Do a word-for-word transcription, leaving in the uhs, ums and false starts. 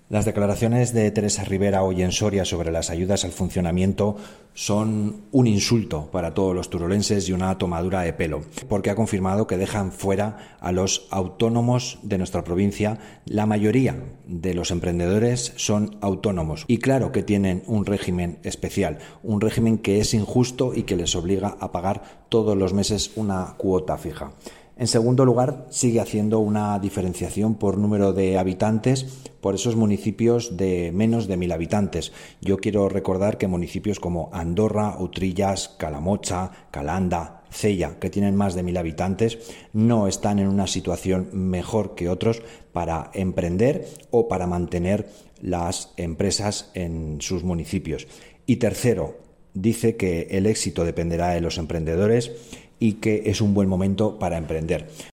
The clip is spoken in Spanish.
Las declaraciones de Teresa Rivera hoy en Soria sobre las ayudas al funcionamiento son un insulto para todos los turolenses y una tomadura de pelo, porque ha confirmado que dejan fuera a los autónomos de nuestra provincia. La mayoría de los emprendedores son autónomos y claro que tienen un régimen especial, un régimen que es injusto y que les obliga a pagar todos los meses una cuota fija. En segundo lugar, sigue haciendo una diferenciación por número de habitantes por esos municipios de menos de mil habitantes. Yo quiero recordar que municipios como Andorra, Utrillas, Calamocha, Calanda, Cella, que tienen más de mil habitantes, no están en una situación mejor que otros para emprender o para mantener las empresas en sus municipios. Y tercero, dice que el éxito dependerá de los emprendedores y que es un buen momento para emprender.